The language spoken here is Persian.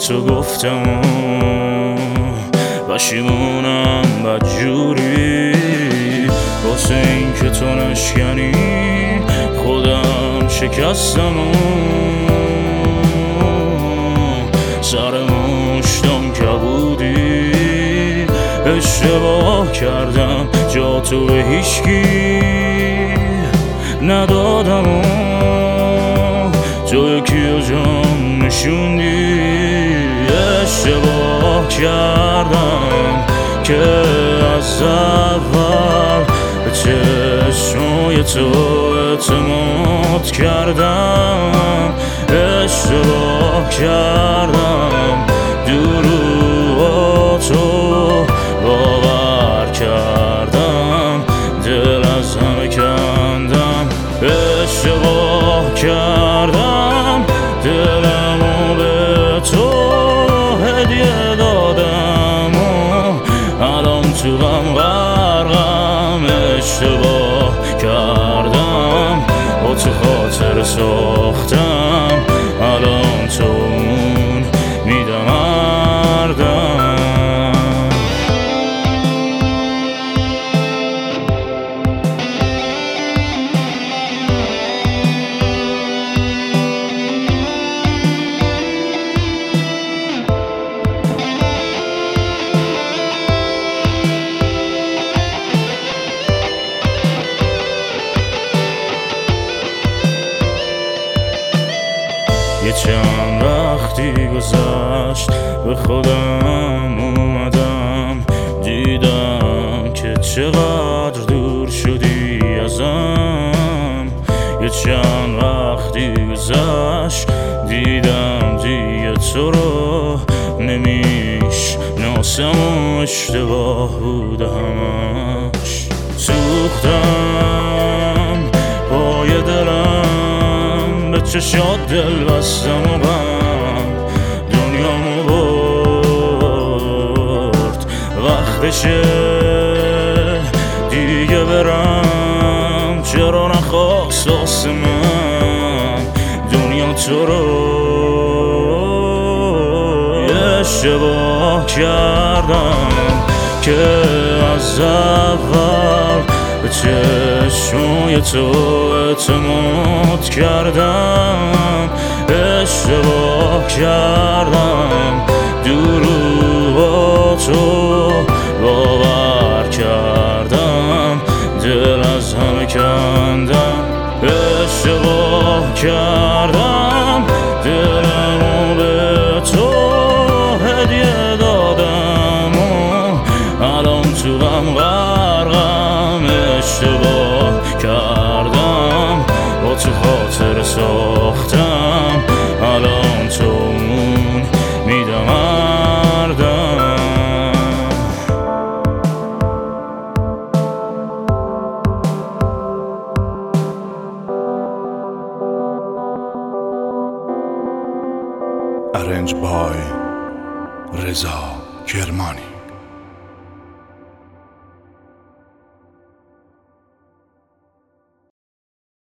تو گفتم پشیمونم بدجوری واسه این که تو نشکنی خودم شکستم سر مشتم کبودی اشتباه کردم جا تو به هیچکی ندادم تو یکی جام نشوندی اشتباه کردم که از اول به چشمای تو اعتماد کردم اشتباه کردم دروغاتو باور کردم دل از همه کندم اشتباه کردم دلمو به تو هدیه دادم الان تو غم غرقم اشتباه کردم با تو خاطر ساختم الان تو اون میدمردم یه چند وقتی گذشت به خودم اومدم دیدم که چقدر دور شدی ازم یه چند وقتی گذشت دیدم دیگه تو رو نمیشناسم و اشتباه بوده همش سوختم پای دلم به چشات دل بستم و غم دنیامو برد وقتشه دیگه برم چرا نخواست واسه من دنیا تو رو اشتباه کردم که از اول به چشمای تو اعتماد کردم اشتباه کردم دروغاتو باور کردم دل از همه کندم اشتباه کردم دلمو به تو هدیه دادم الان تو غم غرقم اشتباه کردم با تو خاطر ساختم الان تو اون میدمردم Arranged by رضا کرمانی.